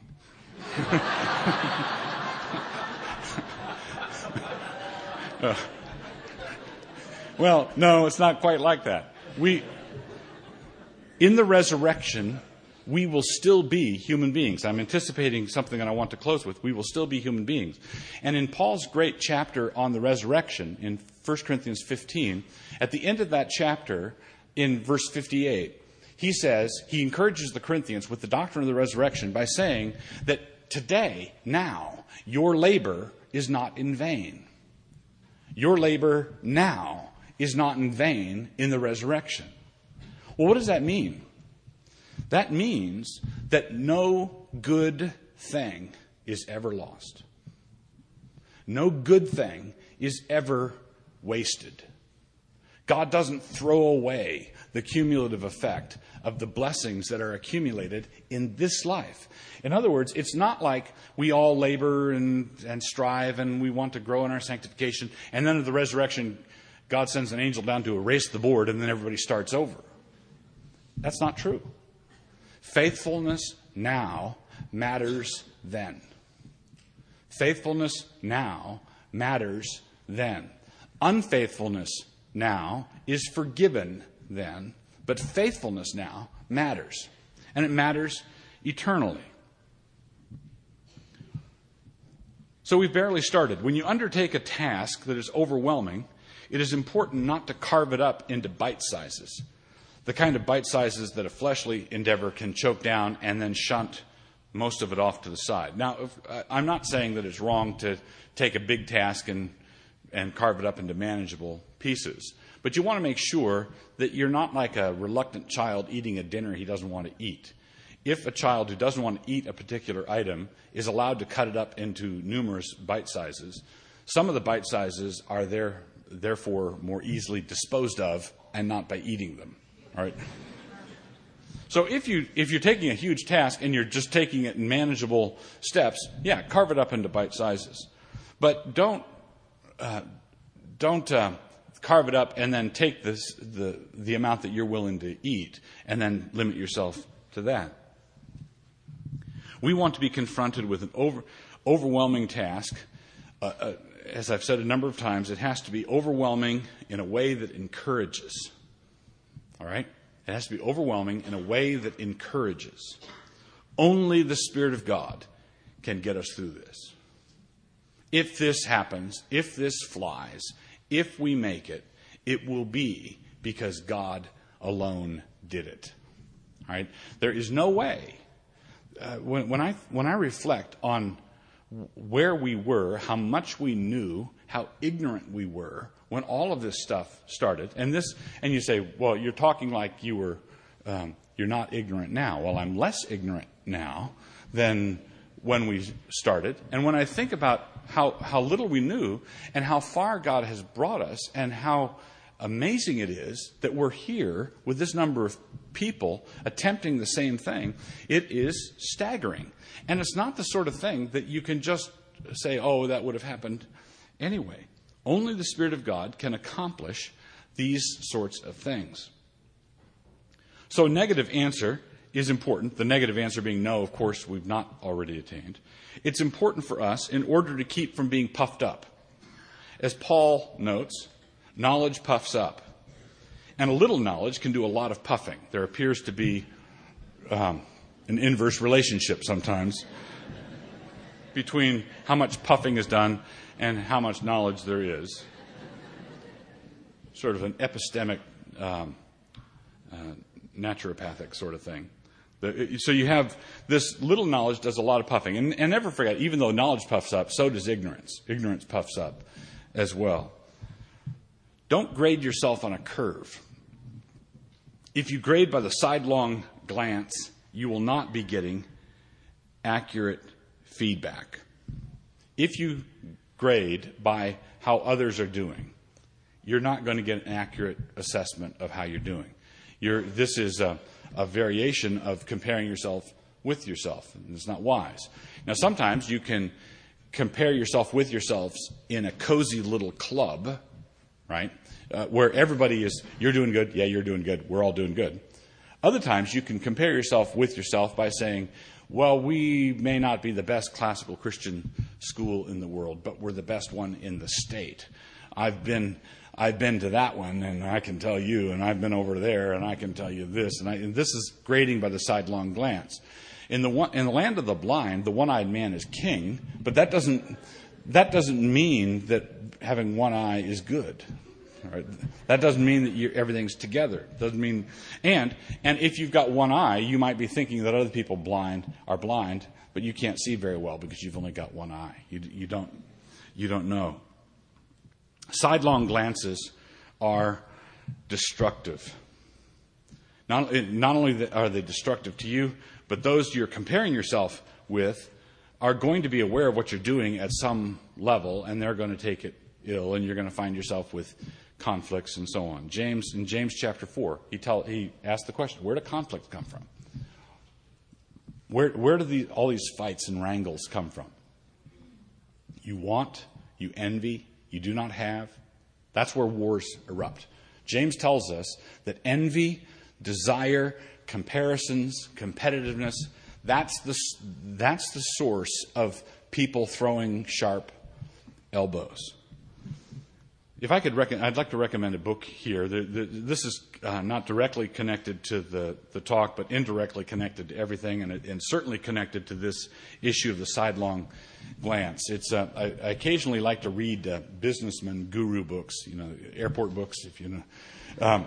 A: uh, well, no, it's not quite like that. We, in the resurrection, we will still be human beings. I'm anticipating something that I want to close with. We will still be human beings. And in Paul's great chapter on the resurrection, in First Corinthians fifteen, at the end of that chapter, in verse fifty-eight, he says, he encourages the Corinthians with the doctrine of the resurrection by saying that today, now, your labor is not in vain. Your labor now is not in vain in the resurrection. Well, what does that mean? That means that no good thing is ever lost. No good thing is ever wasted. God doesn't throw away the cumulative effect of the blessings that are accumulated in this life. In other words, it's not like we all labor and, and strive and we want to grow in our sanctification, and then at the resurrection, God sends an angel down to erase the board and then everybody starts over. That's not true. Faithfulness now matters then. Faithfulness now matters then. Unfaithfulness now is forgiven then, but faithfulness now matters. And it matters eternally. So we've barely started. When you undertake a task that is overwhelming, it is important not to carve it up into bite sizes. The kind of bite sizes that a fleshly endeavor can choke down and then shunt most of it off to the side. Now, if, uh, I'm not saying that it's wrong to take a big task and, and carve it up into manageable pieces. But you want to make sure that you're not like a reluctant child eating a dinner he doesn't want to eat. If a child who doesn't want to eat a particular item is allowed to cut it up into numerous bite sizes, some of the bite sizes are there, therefore more easily disposed of and not by eating them. All right? So if, you, if you're taking a huge task and you're just taking it in manageable steps, yeah, carve it up into bite sizes. But don't, uh, don't uh, carve it up and then take this, the, the amount that you're willing to eat and then limit yourself to that. We want to be confronted with an over, overwhelming task. Uh, uh, as I've said a number of times, it has to be overwhelming in a way that encourages. All right? It has to be overwhelming in a way that encourages. Only the Spirit of God can get us through this. If this happens, if this flies, if we make it, it will be because God alone did it. All right? There is no way. Uh, when, when I when I reflect on where we were, how much we knew, how ignorant we were when all of this stuff started, and this, and you say, well, you're talking like you were, um, you're not ignorant now. Well, I'm less ignorant now than when we started, and when I think about how how little we knew and how far God has brought us, and how amazing it is that we're here with this number of people attempting the same thing, it is staggering. And it's not the sort of thing that you can just say, oh, that would have happened anyway. Only the Spirit of God can accomplish these sorts of things. So a negative answer is important. The negative answer being no, of course, we've not already attained. It's important for us in order to keep from being puffed up. As Paul notes, knowledge puffs up. And a little knowledge can do a lot of puffing. There appears to be um, an inverse relationship sometimes between how much puffing is done and how much knowledge there is. Sort of an epistemic, um, uh, naturopathic sort of thing. The, so you have this little knowledge does a lot of puffing. And, and never forget, even though knowledge puffs up, so does ignorance. Ignorance puffs up as well. Don't grade yourself on a curve. If you grade by the sidelong glance, you will not be getting accurate feedback. If you grade by how others are doing, you're not going to get an accurate assessment of how you're doing. You're, this is a, a variation of comparing yourself with yourself, and it's not wise. Now, sometimes you can compare yourself with yourselves in a cozy little club, right? Uh, where everybody is, you're doing good, yeah, you're doing good, we're all doing good. Other times you can compare yourself with yourself by saying, well, we may not be the best classical Christian school in the world, but we're the best one in the state. I've been I've been to that one, and I can tell you, and I've been over there, and I can tell you this. And, I, and this is grading by the sidelong glance. In the one, in the land of the blind, the one-eyed man is king, but that doesn't that doesn't mean that having one eye is good. All right? That doesn't mean that you're, everything's together. Doesn't mean, and and if you've got one eye, you might be thinking that other people blind are blind, but you can't see very well because you've only got one eye. You you don't you don't know. Sidelong glances are destructive. Not not only are they destructive to you, but those you're comparing yourself with are going to be aware of what you're doing at some level, and they're going to take it ill, and you're going to find yourself with conflicts and so on. James, in James chapter four, he tell he asked the question, where do conflicts come from? Where where do the, all these fights and wrangles come from? You want, you envy, you do not have. That's where wars erupt. James tells us that envy, desire, comparisons, competitiveness, That's the, that's the source of people throwing sharp elbows. If I could, rec- I'd like to recommend a book here. The, the, this is uh, not directly connected to the, the talk, but indirectly connected to everything, and, it, and certainly connected to this issue of the sidelong glance. It's uh, I, I occasionally like to read uh, businessman guru books, you know, airport books, if you know, um,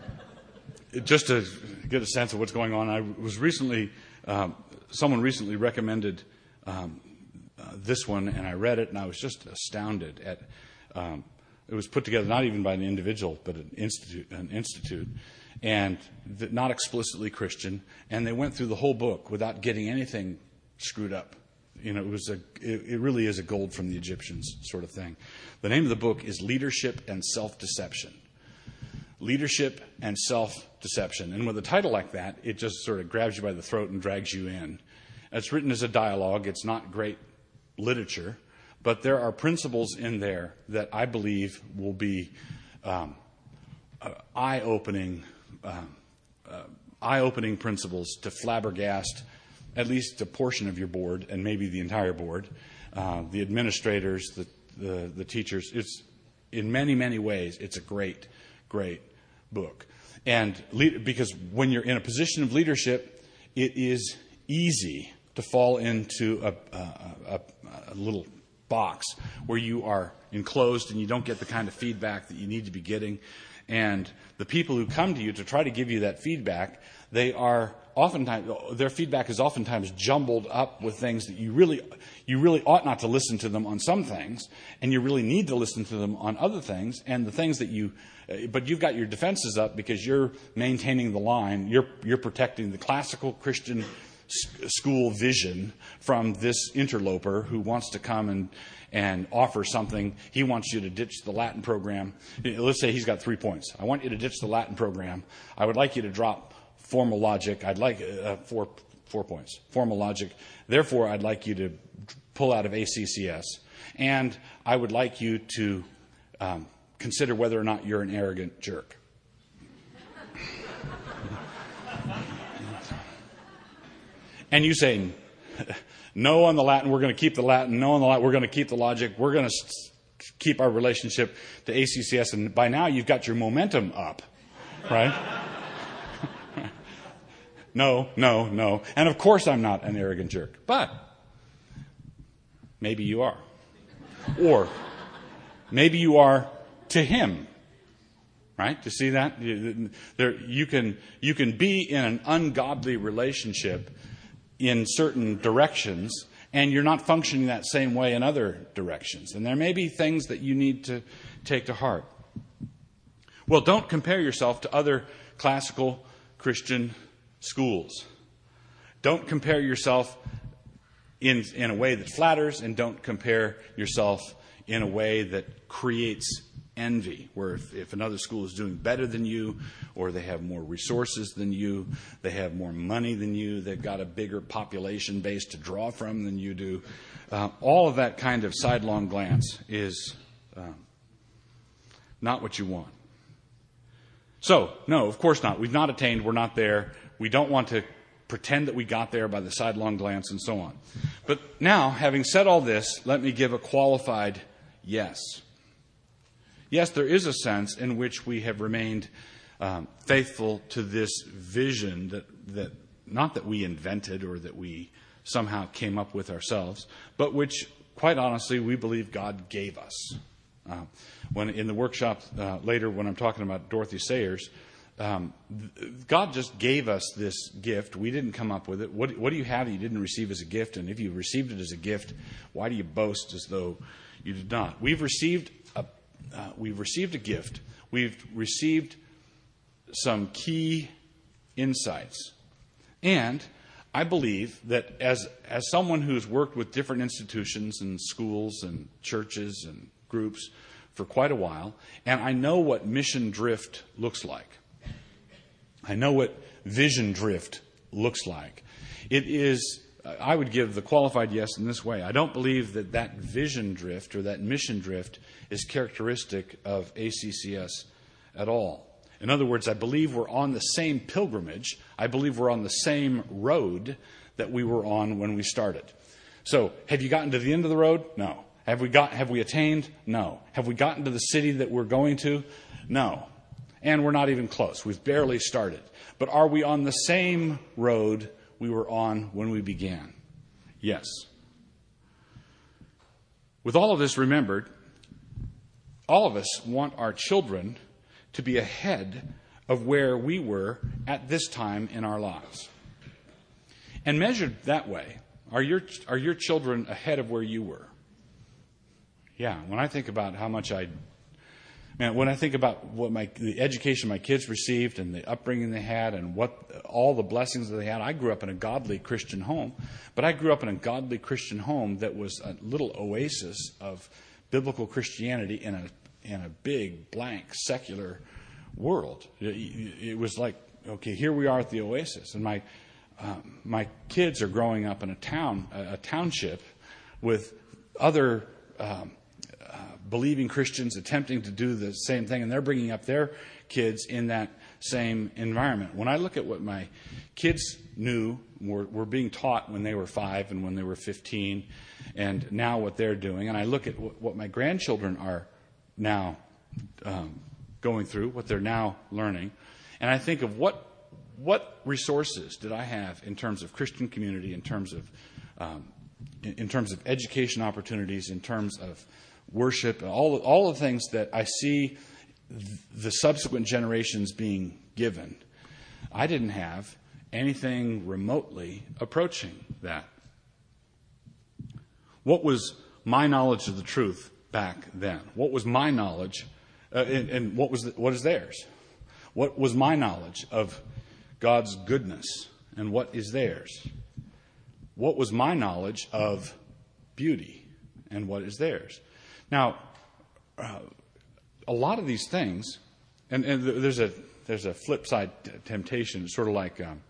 A: just to get a sense of what's going on. I was recently, um, someone recently recommended um, uh, this one, and I read it, and I was just astounded at. Um, It was put together not even by an individual, but an institute, an institute, and th- not explicitly Christian. And they went through the whole book without getting anything screwed up. You know, it was a, it, it really is a gold from the Egyptians sort of thing. The name of the book is Leadership and Self-Deception. Leadership and Self-Deception. And with a title like that, it just sort of grabs you by the throat and drags you in. It's written as a dialogue. It's not great literature. But there are principles in there that I believe will be um, uh, eye-opening, uh, uh, eye-opening principles to flabbergast at least a portion of your board, and maybe the entire board, uh, the administrators, the, the the teachers. It's in many many ways it's a great great book, and lead, because when you're in a position of leadership, it is easy to fall into a, a, a, a little box where you are enclosed and you don't get the kind of feedback that you need to be getting. And the people who come to you to try to give you that feedback, they are oftentimes, their feedback is oftentimes jumbled up with things that you really, you really ought not to listen to them on some things, and you really need to listen to them on other things. And the things that you, but you've got your defenses up because you're maintaining the line, you're, you're protecting the classical Christian school vision from this interloper who wants to come and, and offer something. He wants you to ditch the Latin program. Let's say he's got three points. I want you to ditch the Latin program. I would like you to drop formal logic. I'd like uh, four, four points. Formal logic. Therefore, I'd like you to pull out of A C C S. And I would like you to um, consider whether or not you're an arrogant jerk. And you say, no on the Latin, we're going to keep the Latin. No on the Latin, we're going to keep the logic. We're going to keep our relationship to A C C S. And by now, you've got your momentum up, right? no, no, no. And of course, I'm not an arrogant jerk. But maybe you are. Or maybe you are to him. Right? You see that? There, you can, you can be in an ungodly relationship in certain directions, and you're not functioning that same way in other directions. And there may be things that you need to take to heart. Well, don't compare yourself to other classical Christian schools. Don't compare yourself in, in a way that flatters, and don't compare yourself in a way that creates envy, where if, if another school is doing better than you, or they have more resources than you, they have more money than you, they've got a bigger population base to draw from than you do, uh, all of that kind of sidelong glance is uh, not what you want. So, no, of course not. We've not attained. We're not there. We don't want to pretend that we got there by the sidelong glance and so on. But now, having said all this, let me give a qualified yes. Yes, there is a sense in which we have remained um, faithful to this vision that, that not that we invented or that we somehow came up with ourselves, but which, quite honestly, we believe God gave us. Uh, when in the workshop uh, later, when I'm talking about Dorothy Sayers, um, God just gave us this gift. We didn't come up with it. What, what do you have that you didn't receive as a gift? And if you received it as a gift, why do you boast as though you did not? We've received a Uh, we've received a gift. We've received some key insights. And I believe that as as someone who's worked with different institutions and schools and churches and groups for quite a while, and I know what mission drift looks like. I know what vision drift looks like. It is, I would give the qualified yes in this way. I don't believe that that vision drift or that mission drift is characteristic of A C C S at all. In other words, I believe we're on the same pilgrimage. I believe we're on the same road that we were on when we started. So, have you gotten to the end of the road? No. Have we got, have we attained? No. Have we gotten to the city that we're going to? No. And we're not even close. We've barely started. But are we on the same road we were on when we began? Yes. With all of this remembered, all of us want our children to be ahead of where we were at this time in our lives. And measured that way, are your are your children ahead of where you were? Yeah, when I think about how much I, man, when I think about what my the education my kids received and the upbringing they had and what all the blessings that they had, I grew up in a godly Christian home, but I grew up in a godly Christian home that was a little oasis of biblical Christianity in a in a big, blank, secular world. It was like, okay, here we are at the oasis. And my um, my kids are growing up in a town, a, a township, with other um, uh, believing Christians attempting to do the same thing, and they're bringing up their kids in that same environment. When I look at what my kids knew, were, were being taught when they were five and when they were fifteen, and now what they're doing, and I look at what, what my grandchildren are now um, going through, what they're now learning, and I think of what what resources did I have in terms of Christian community, in terms of um, in, in terms of education opportunities, in terms of worship, all all the things that I see the subsequent generations being given. I didn't have anything remotely approaching that. What was my knowledge of the truth back then? What was my knowledge, uh, and, and what was the, what is theirs? What was my knowledge of God's goodness, and what is theirs? What was my knowledge of beauty, and what is theirs? Now, uh, a lot of these things, and, and there's a there's a flip side t- temptation. It's sort of like um,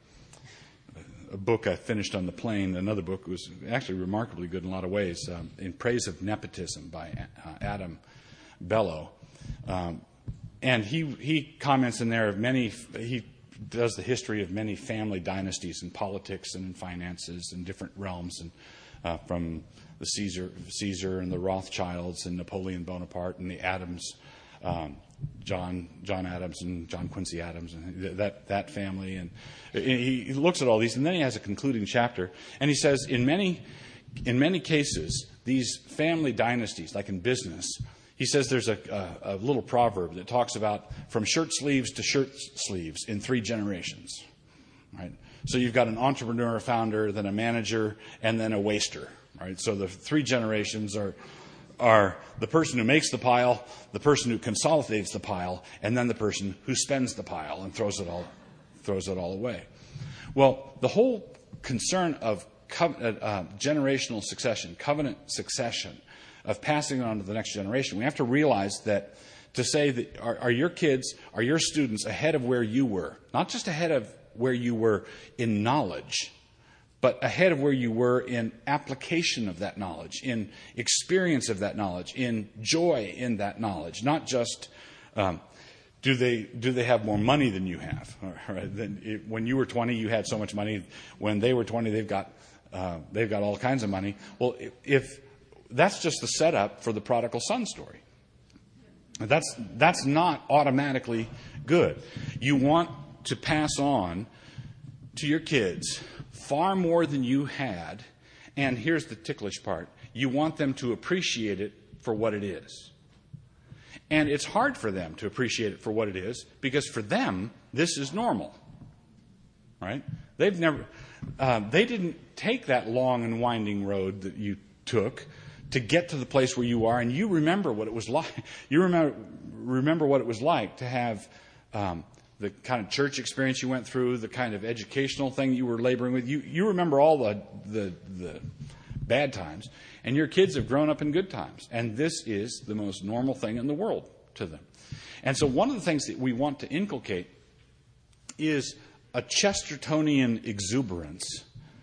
A: a book I finished on the plane. Another book was actually remarkably good in a lot of ways, um, In Praise of Nepotism by uh, Adam Bellow. Um, and he he comments in there of many, he does the history of many family dynasties in politics and in finances and different realms, and uh, from the Caesar, Caesar and the Rothschilds and Napoleon Bonaparte and the Adams, um, John John Adams and John Quincy Adams and that that family, and he looks at all these, and then he has a concluding chapter, and he says in many in many cases these family dynasties, like in business, he says there's a, a, a little proverb that talks about from shirt sleeves to shirt sleeves in three generations, right? So you've got an entrepreneur, a founder, then a manager, and then a waster, right? So the three generations are are the person who makes the pile, the person who consolidates the pile, and then the person who spends the pile and throws it all throws it all away. Well, the whole concern of co- uh, generational succession, covenant succession, of passing it on to the next generation, we have to realize that to say that are, are your kids, are your students ahead of where you were, not just ahead of where you were in knowledge, but ahead of where you were in application of that knowledge, in experience of that knowledge, in joy in that knowledge. Not just um, do they do they have more money than you have? Right? Then it, when you were twenty, you had so much money. When they were twenty, they've got uh, they've got all kinds of money. Well, if, if that's just the setup for the prodigal son story, that's that's not automatically good. You want to pass on to your kids far more than you had, and here's the ticklish part. You want them to appreciate it for what it is. And it's hard for them to appreciate it for what it is, because for them, this is normal. Right? They've never, uh, they didn't take that long and winding road that you took to get to the place where you are, and you remember what it was like. You remember, remember what it was like to have um, the kind of church experience you went through, the kind of educational thing you were laboring with. You you remember all the, the the bad times, and your kids have grown up in good times. And this is the most normal thing in the world to them. And so one of the things that we want to inculcate is a Chestertonian exuberance,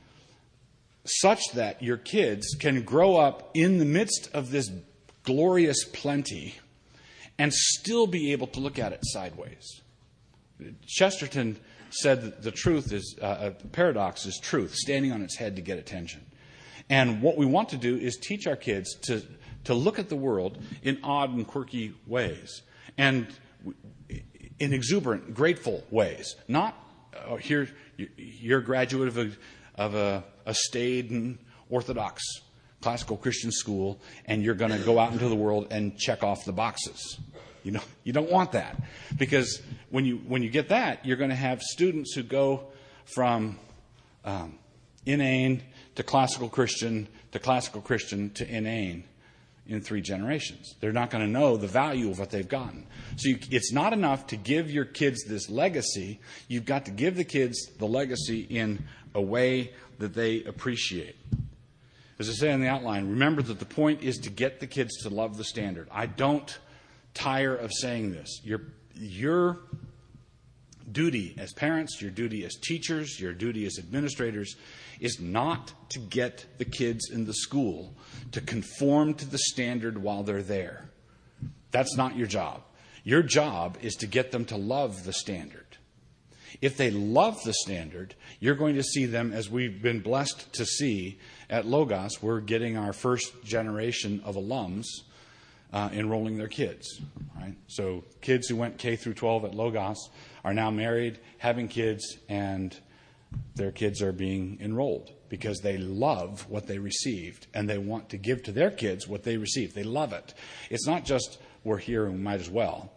A: such that your kids can grow up in the midst of this glorious plenty and still be able to look at it sideways.
B: Chesterton said that the truth is, uh, a paradox is truth, standing on its head to get attention. And what we want to do is teach our kids to, to look at the world in odd and quirky ways, and in exuberant, grateful ways. Not, oh, here, you're a graduate of a, of a, a staid and orthodox classical Christian school, and you're going to go out into the world and check off the boxes. You know, you don't want that, because when you when you get that, you're going to have students who go from um, inane to classical Christian to classical Christian to inane in three generations. They're not going to know the value of what they've gotten. So you, it's not enough to give your kids this legacy. You've got to give the kids the legacy in a way that they appreciate. As I say in the outline, remember that the point is to get the kids to love the standard. I don't tire of saying this. Your, your duty as parents, your duty as teachers, your duty as administrators is not to get the kids in the school to conform to the standard while they're there. That's not your job. Your job is to get them to love the standard. If they love the standard, you're going to see them, as we've been blessed to see at Logos. We're getting our first generation of alums uh, enrolling their kids. Right? So kids who went K through twelve at Logos are now married, having kids, and their kids are being enrolled because they love what they received, and they want to give to their kids what they received. They love it. It's not just, we're here and we might as well.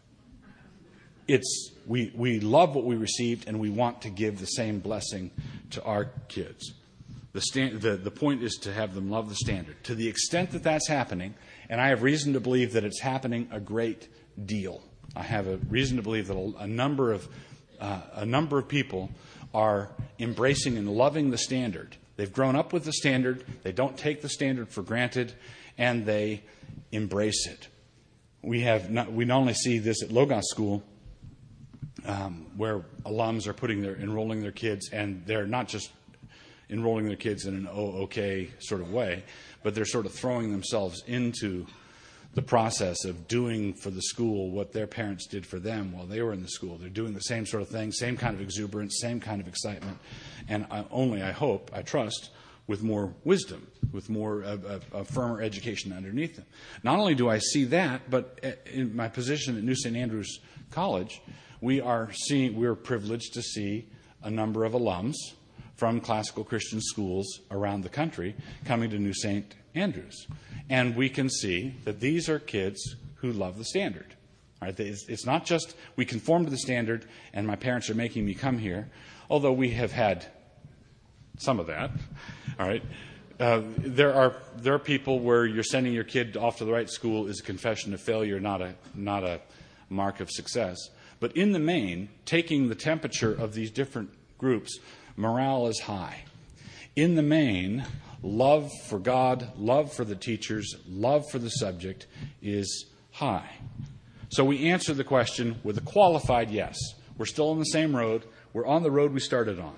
B: It's we, we love what we received, and we want to give the same blessing to our kids. The, stand, the, the point is to have them love the standard. To the extent that that's happening, and I have reason to believe that it's happening a great deal. I have a reason to believe that a, a number of uh, a number of people are embracing and loving the standard. They've grown up with the standard. They don't take the standard for granted, and they embrace it. We have not, we not only see this at Logos School, um, where alums are putting their enrolling their kids, and they're not just enrolling their kids in an oh okay sort of way, but they're sort of throwing themselves into the process of doing for the school what their parents did for them while they were in the school. They're doing the same sort of thing, same kind of exuberance, same kind of excitement, and I, only, I hope, I trust, with more wisdom, with more a, a, a firmer education underneath them. Not only do I see that, but in my position at New Saint Andrews College, we are seeing, we're privileged to see a number of alums from classical Christian schools around the country coming to New Saint Andrews. And we can see that these are kids who love the standard. All right? It's, it's not just we conform to the standard and my parents are making me come here, although we have had some of that. All right. Uh, there are there are people where you're sending your kid off to the right school is a confession of failure, not a not a mark of success. But in the main, taking the temperature of these different groups, morale is high. In the main, love for God, love for the teachers, love for the subject is high. So we answer the question with a qualified yes. We're still on the same road. We're on the road we started on.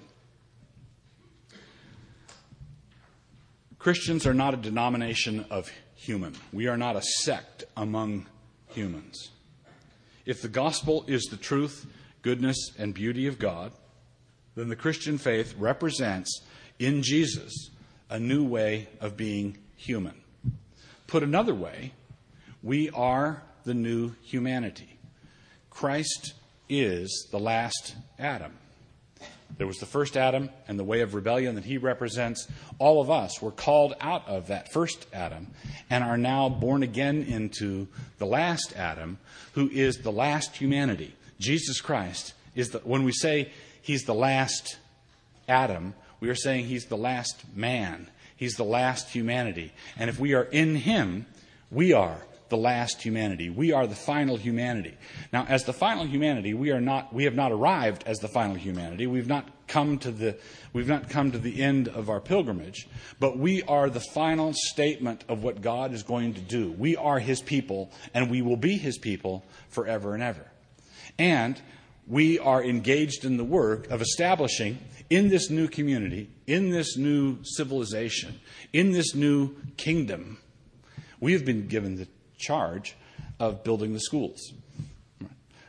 B: Christians are not a denomination of human. We are not a sect among humans. If the gospel is the truth, goodness, and beauty of God, then the Christian faith represents in Jesus a new way of being human. Put another way, we are the new humanity. Christ is the last Adam. There was the first Adam and the way of rebellion that he represents. All of us were called out of that first Adam and are now born again into the last Adam, who is the last humanity. Jesus Christ is the, when we say he's the last Adam, we are saying he's the last man. He's the last humanity. And if we are in him, we are the last humanity. We are the final humanity. Now, as the final humanity, we are not we have not arrived as the final humanity. We've not come to the we've not come to the end of our pilgrimage, but we are the final statement of what God is going to do. We are his people, and we will be his people forever and ever. And we are engaged in the work of establishing in this new community, in this new civilization, in this new kingdom, we have been given the charge of building the schools.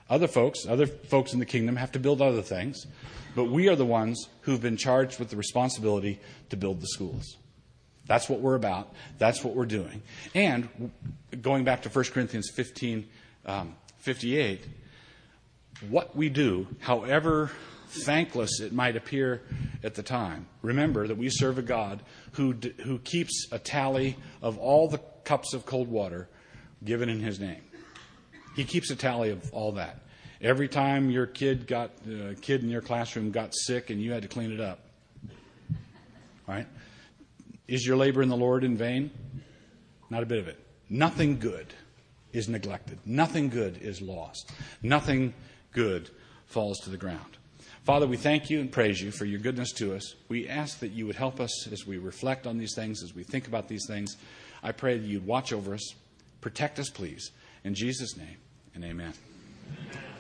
B: Other folks, other folks in the kingdom have to build other things, but we are the ones who've been charged with the responsibility to build the schools. That's what we're about. That's what we're doing. And going back to First Corinthians fifteen, um, fifty-eight, what we do, however thankless it might appear at the time, remember that we serve a God who who keeps a tally of all the cups of cold water given in his name. He keeps a tally of all that. Every time your kid got uh, kid in your classroom got sick and you had to clean it up. Right? Is your labor in the Lord in vain? Not a bit of it. Nothing good is neglected. Nothing good is lost. Nothing good falls to the ground. Father, we thank you and praise you for your goodness to us. We ask that you would help us as we reflect on these things, as we think about these things. I pray that you'd watch over us. Protect us, please. In Jesus' name, and amen.